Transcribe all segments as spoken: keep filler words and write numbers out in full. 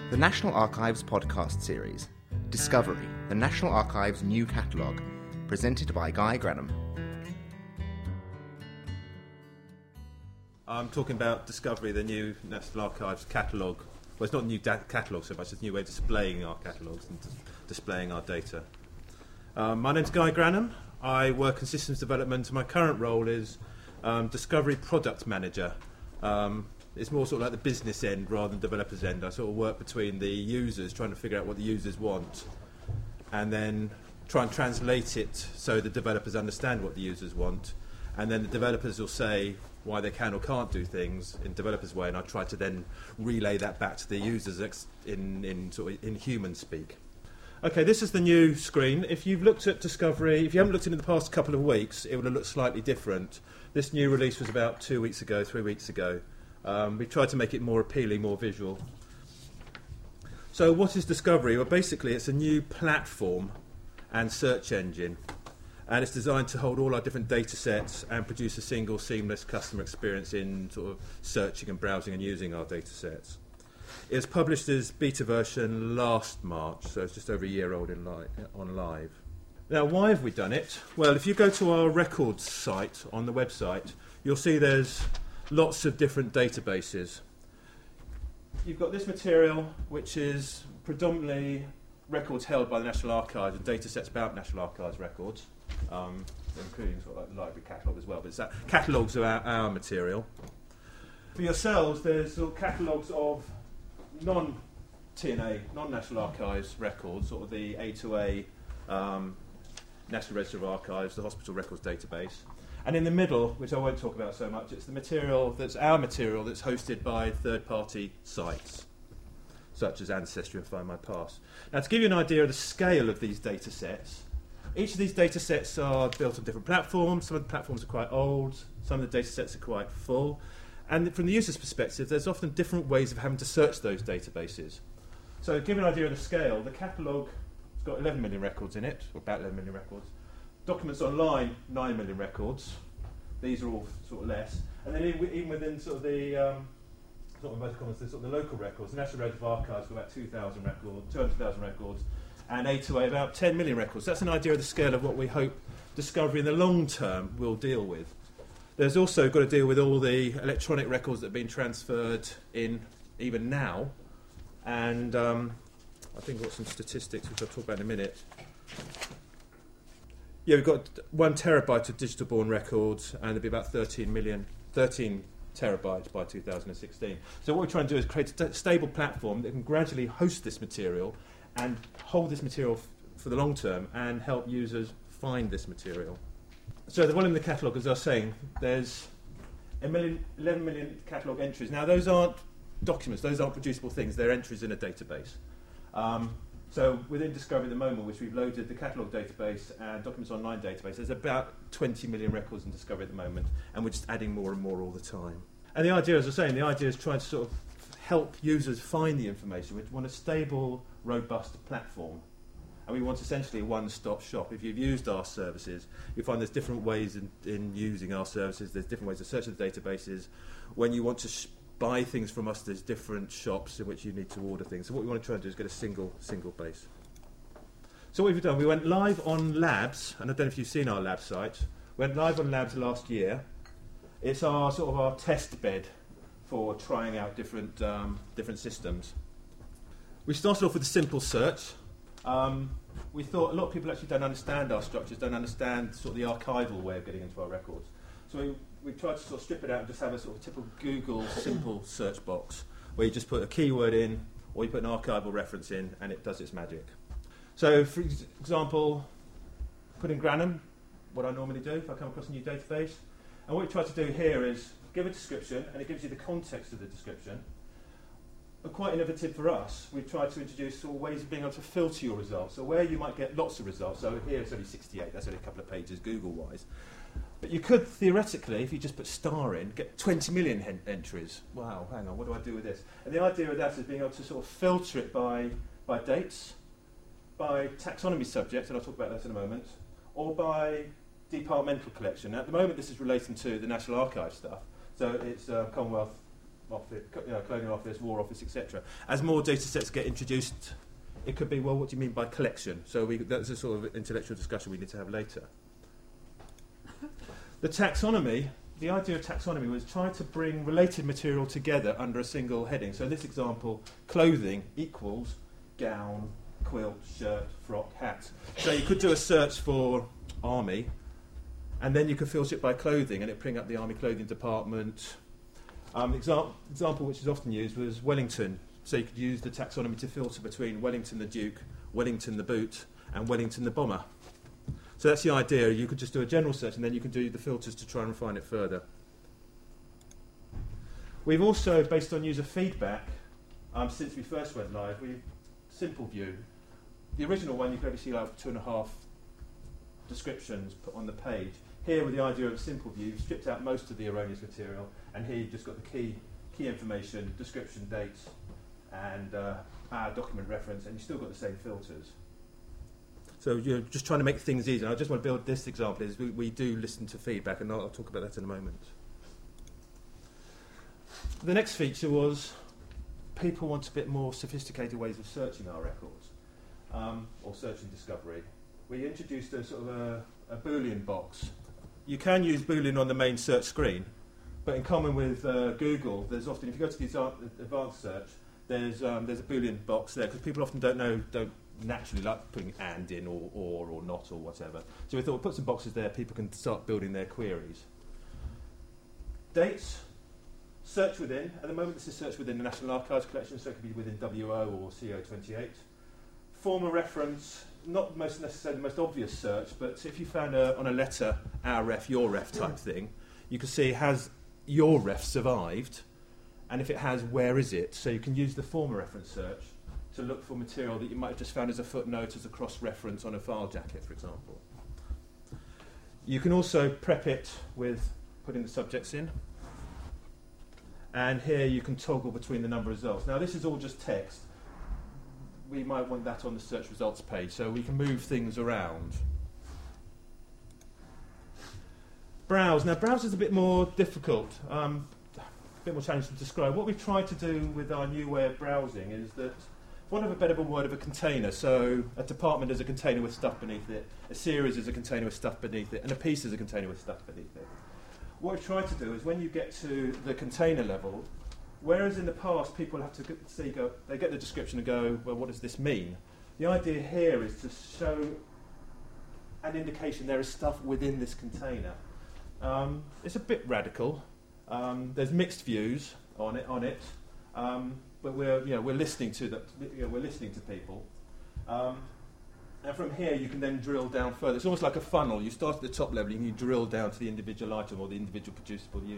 The National Archives podcast series, Discovery, the National Archives' new catalogue, presented by Guy Granum. I'm talking about Discovery, the new National Archives catalogue. Well, it's not a new da- catalogue so much, it's a new way of displaying our catalogues and dis- displaying our data. Um, my name's Guy Granum. I work in systems development. My current role is um, Discovery Product Manager. Um, it's more sort of like the business end rather than developer's end. I sort of work between the users, trying to figure out what the users want, and then try and translate it so the developers understand what the users want, and then the developers will say why they can or can't do things in developers' way, and I try to then relay that back to the users ex- in, in, sort of in human speak. Okay, this is the new screen. If you've looked at Discovery, if you haven't looked at it in the past couple of weeks, it would have looked slightly different. This new release was about two weeks ago, three weeks ago. Um, we tried to make it more appealing, more visual. So what is Discovery? Well, basically it's a new platform and search engine, and it's designed to hold all our different data sets and produce a single seamless customer experience in sort of searching and browsing and using our data sets. It was published as beta version last March, so it's just over a year old in li- on live. Now, why have we done it? Well, if you go to our records site on the website, you'll see there's lots of different databases. You've got this material, which is predominantly records held by the National Archives and data sets about National Archives records, um, including sort of like the library catalogue as well, but it's that catalogues of our, our material. For yourselves, there's sort of catalogues of non-T N A, non-National Archives records, sort of the A to A, um, National Register of Archives, the Hospital Records Database. And in the middle, which I won't talk about so much, it's the material that's our material that's hosted by third-party sites, such as Ancestry and Find My Past. Now, to give you an idea of the scale of these data sets, each of these data sets are built on different platforms. Some of the platforms are quite old, some of the data sets are quite full. And from the user's perspective, there's often different ways of having to search those databases. So to give you an idea of the scale, the catalogue has got eleven million records in it, or about eleven million records. Documents online, nine million records. These are all sort of less. And then even within sort of the, um, sort of most common, sort of the local records, the National Register of Archives got about two thousand records, two hundred thousand records, and A to A about ten million records. That's an idea of the scale of what we hope Discovery in the long term will deal with. There's also got to deal with all the electronic records that have been transferred in even now. And um, I think we've got some statistics, which I'll talk about in a minute. Yeah, we've got one terabyte of digital-born records, and there'll be about thirteen million, thirteen terabytes by two thousand sixteen. So what we're trying to do is create a st- stable platform that can gradually host this material and hold this material f- for the long term and help users find this material. So the volume of the catalogue, as I was saying, there's a million, eleven million catalogue entries. Now, those aren't documents, those aren't producible things, they're entries in a database. Um, so within Discovery at the moment, which we've loaded the catalogue database and Documents Online database, there's about twenty million records in Discovery at the moment, and we're just adding more and more all the time. And the idea, as I was saying, the idea is trying to sort of help users find the information. We want a stable, robust platform. And we want essentially a one-stop shop. If you've used our services, you find there's different ways in, in using our services. There's different ways to search the databases. When you want to sh- buy things from us, there's different shops in which you need to order things. So what we want to try and do is get a single, single base. So what we've done, we went live on Labs, and I don't know if you've seen our lab site. We went live on Labs last year. It's our sort of our test bed for trying out different um, different systems. We started off with a simple search. Um, we thought a lot of people actually don't understand our structures, don't understand sort of the archival way of getting into our records. So we, we tried to sort of strip it out and just have a sort of typical Google simple search box where you just put a keyword in or you put an archival reference in and it does its magic. So, for example, put in Granum, what I normally do if I come across a new database. And what we try to do here is give a description, and it gives you the context of the description. But quite innovative for us, we've tried to introduce sort of ways of being able to filter your results. So where you might get lots of results, so here it's only sixty-eight, that's only a couple of pages Google-wise. But you could, theoretically, if you just put star in, get twenty million hen- entries. Wow, hang on, what do I do with this? And the idea of that is being able to sort of filter it by, by dates, by taxonomy subject, and I'll talk about that in a moment, or by departmental collection. Now, at the moment, this is relating to the National Archives stuff, so it's uh, Commonwealth office, you know, colonial office, war office, et cetera. As more data sets get introduced, it could be, well, what do you mean by collection? So we, that's a sort of intellectual discussion we need to have later. The taxonomy, the idea of taxonomy was trying to bring related material together under a single heading. So in this example, clothing equals gown, quilt, shirt, frock, hat. So you could do a search for army, and then you could filter it by clothing, and it'd bring up the army clothing department. Um, exa- example which is often used was Wellington. So you could use the taxonomy to filter between Wellington the Duke, Wellington the Boot, and Wellington the Bomber. So that's the idea. You could just do a general search, and then you can do the filters to try and refine it further. We've also, based on user feedback, um, since we first went live, we've Simple View. The original one, you could only see like two and a half descriptions put on the page. Here, with the idea of Simple View, you've stripped out most of the erroneous material, and here you've just got the key, key information, description, dates, and uh, our document reference, and you've still got the same filters. So you're just trying to make things easier. I just want to build this example. Is we, we do listen to feedback, and I'll, I'll talk about that in a moment. The next feature was people want a bit more sophisticated ways of searching our records, um, or searching discovery. We introduced a sort of a, a Boolean box. You can use Boolean on the main search screen, but in common with uh, Google, there's often, if you go to the advanced search, there's um, there's a Boolean box there, because people often don't know, don't naturally like putting and in, or or or not, or whatever. So we thought we'd put some boxes there, people can start building their queries. Dates, search within. At the moment, this is search within the National Archives collection, so it could be within W O or C O twenty-eight. Form a reference, not most necessarily the most obvious search, but if you found a, on a letter, our ref, your ref type thing, you can see, has your ref survived? And if it has, where is it? So you can use the form a reference search to look for material that you might have just found as a footnote, as a cross-reference on a file jacket, for example. You can also prep it with putting the subjects in. And here you can toggle between the number of results. Now this is all just text. We might want that on the search results page, so we can move things around. Browse. Now browse is a bit more difficult, um, a bit more challenging to describe. What we've tried to do with our new way of browsing is that, for want of a better word, of a container. So a department is a container with stuff beneath it, a series is a container with stuff beneath it, and a piece is a container with stuff beneath it. What we've tried to do is, when you get to the container level, whereas in the past people have to see, go, they get the description and go, well, what does this mean? The idea here is to show an indication there is stuff within this container. Um, it's a bit radical. Um, there's mixed views on it, on it, um, but we're, you know, we're listening to the, you know, we're listening to people. Um, and from here, you can then drill down further. It's almost like a funnel. You start at the top level, and you drill down to the individual item or the individual producible unit.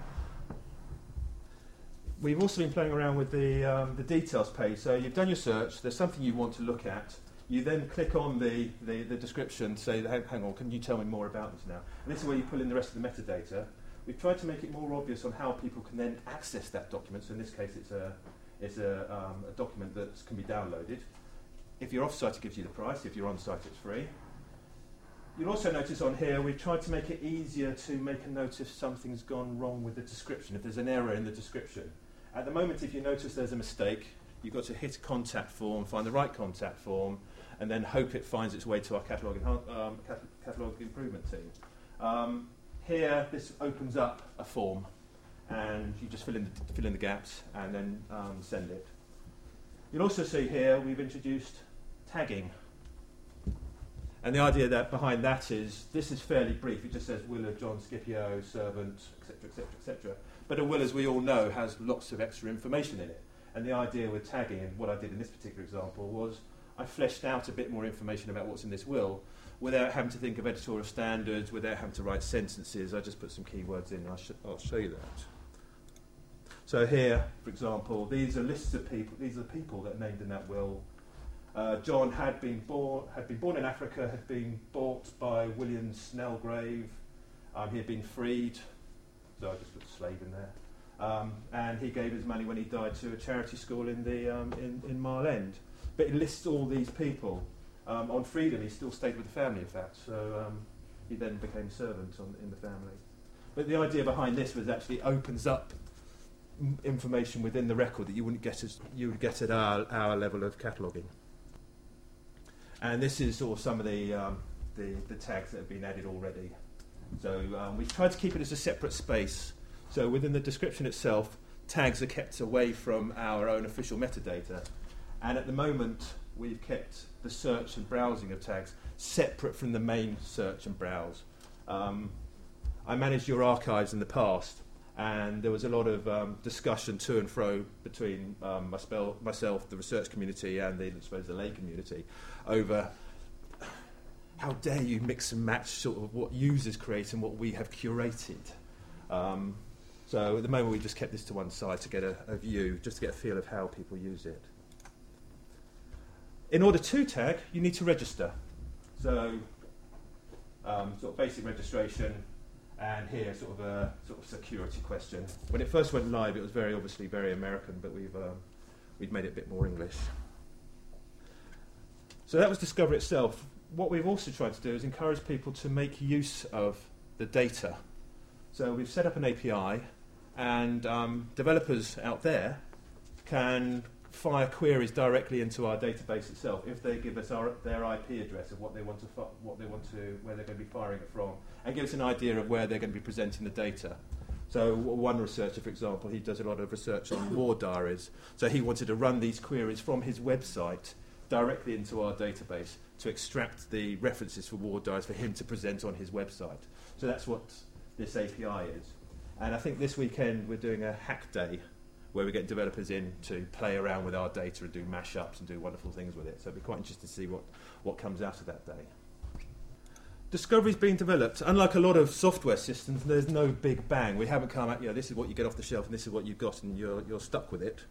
We've also been playing around with the, um, the details page. So you've done your search, there's something you want to look at. You then click on the, the, the description, say, hang on, can you tell me more about this now? And this is where you pull in the rest of the metadata. We've tried to make it more obvious on how people can then access that document. So in this case, it's a, it's a, um, a document that can be downloaded. If you're off-site, it gives you the price. If you're on-site, it's free. You'll also notice on here, we've tried to make it easier to make a note if something's gone wrong with the description, if there's an error in the description. At the moment, if you notice there's a mistake, you've got to hit a contact form, find the right contact form, and then hope it finds its way to our catalogue um, catalogue improvement team. Um, here, this opens up a form, and you just fill in the, fill in the gaps and then um, send it. You'll also see here we've introduced tagging. And the idea that behind that is, this is fairly brief. It just says Willard, John, Scipio, servant, et cetera, et cetera, et cetera. But a will, as we all know, has lots of extra information in it. And the idea with tagging, and what I did in this particular example, was I fleshed out a bit more information about what's in this will without having to think of editorial standards, without having to write sentences. I just put some keywords in. I'll, sh I'll show you that. So here, for example, these are lists of people. These are people that are named in that will. Uh, John had been born had been born in Africa, had been bought by William Snellgrave. Um, he had been freed, so I just put slave in there. Um, and he gave his money when he died to a charity school in the um, in, in Mile End. But it lists all these people. Um, on freedom, he still stayed with the family, in fact. So um, he then became servant on, in the family. But the idea behind this was actually opens up m- information within the record that you wouldn't get as you would get at our, our level of cataloguing. And this is sort of some of the, um, the the tags that have been added already. So um, we've tried to keep it as a separate space. So within the description itself, tags are kept away from our own official metadata. And at the moment, we've kept the search and browsing of tags separate from the main search and browse. Um, I managed your archives in the past, and there was a lot of um, discussion to and fro between um, my spell, myself, the research community, and the, I suppose, the lay community over how dare you mix and match sort of what users create and what we have curated. Um, so at the moment, we just kept this to one side to get a, a view, just to get a feel of how people use it. In order to tag, you need to register. So, um, sort of basic registration, and here sort of a sort of security question. When it first went live, it was very obviously very American, but we've um, we've made it a bit more English. So that was Discover itself. What we've also tried to do is encourage people to make use of the data. So we've set up an A P I, and um, developers out there can fire queries directly into our database itself if they give us our, their I P address of what they want to, fi- what they want to, where they're going to be firing it from, and give us an idea of where they're going to be presenting the data. So w- one researcher, for example, he does a lot of research on war diaries. So he wanted to run these queries from his website directly into our database to extract the references for war diaries for him to present on his website. So that's what this A P I is. And I think this weekend we're doing a hack day where we get developers in to play around with our data and do mashups and do wonderful things with it. So it'll be quite interesting to see what, what comes out of that day. Discovery's being developed. Unlike a lot of software systems, there's no big bang. We haven't come out, you know, this is what you get off the shelf and this is what you've got and you're, you're stuck with it.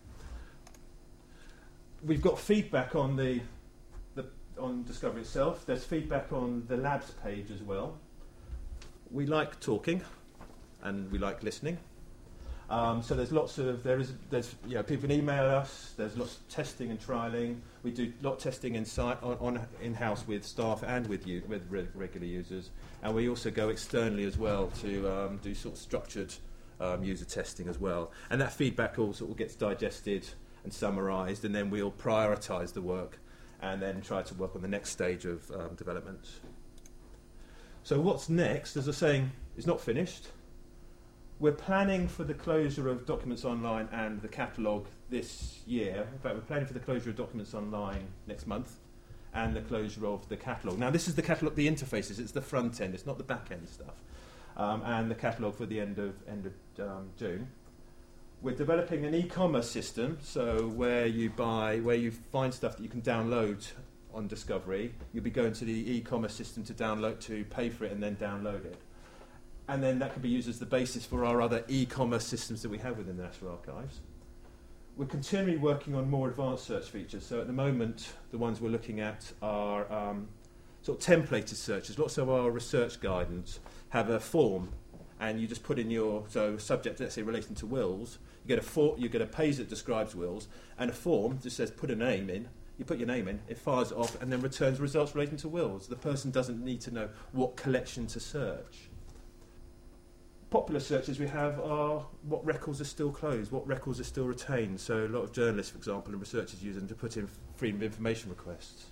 We've got feedback on the, the on Discovery itself. There's feedback on the labs page as well. We like talking and we like listening. Um, so there's lots of, there is, there's, you know, people can email us, there's lots of testing and trialling. We do a lot of testing inside, on, on in-house with staff and with, you, with re- regular users. And we also go externally as well to um, do sort of structured um, user testing as well. And that feedback all sort of gets digested and summarised, and then we'll prioritise the work and then try to work on the next stage of um, development. So what's next, as I was saying, is not finished. We're planning for the closure of Documents Online and the catalogue this year. In fact, we're planning for the closure of Documents Online next month and the closure of the catalogue. Now, this is the catalogue, the interfaces. It's the front end. It's not the back end stuff. Um, and the catalogue for the end of end of um, June. We're developing an e-commerce system, so where you buy, where you find stuff that you can download on Discovery, you'll be going to the e-commerce system to download, to pay for it, and then download it. And then that can be used as the basis for our other e-commerce systems that we have within the National Archives. We're continually working on more advanced search features. So at the moment, the ones we're looking at are um, sort of templated searches. Lots of our research guidance have a form, and you just put in your, so subject, let's say, relating to wills, you get a for, you get a page that describes wills, and a form just says put a name in. You put your name in, it fires it off, and then returns results relating to wills. The person doesn't need to know what collection to search. Popular searches we have are what records are still closed, what records are still retained. So a lot of journalists, for example, and researchers use them to put in freedom of information requests.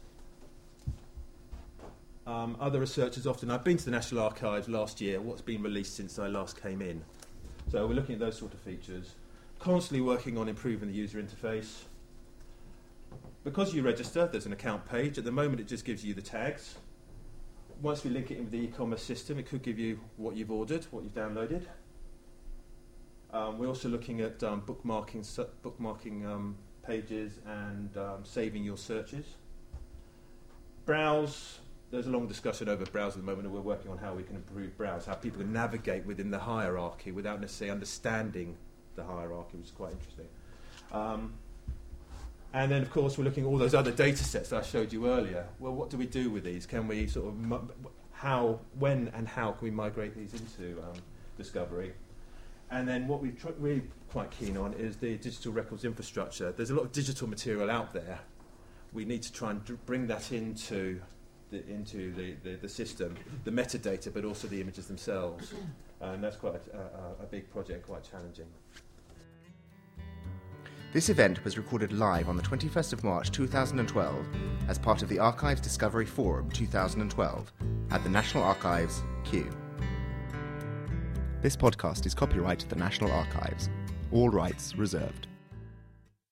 Um, other researchers often, I've been to the National Archives last year, what's been released since I last came in. So we're looking at those sort of features. Constantly working on improving the user interface. Because you register, there's an account page. At the moment, it just gives you the tags. Once we link it in with the e-commerce system, it could give you what you've ordered, what you've downloaded. Um, we're also looking at um, bookmarking, su- bookmarking um, pages and um, saving your searches. Browse, there's a long discussion over Browse at the moment, and we're working on how we can improve Browse, how people can navigate within the hierarchy without necessarily understanding the hierarchy, which is quite interesting. Um, And then, of course, we're looking at all those other data sets that I showed you earlier. Well, what do we do with these? Can we sort of, mu- how, when and how can we migrate these into um, Discovery? And then what we're tr- really quite keen on is the digital records infrastructure. There's a lot of digital material out there. We need to try and d- bring that into the, into the, the, the system, the metadata, but also the images themselves. And that's quite a, a, a big project, quite challenging. This event was recorded live on the twenty-first of March two thousand twelve as part of the Archives Discovery Forum two thousand twelve at the National Archives, Kew. This podcast is copyright the National Archives. All rights reserved.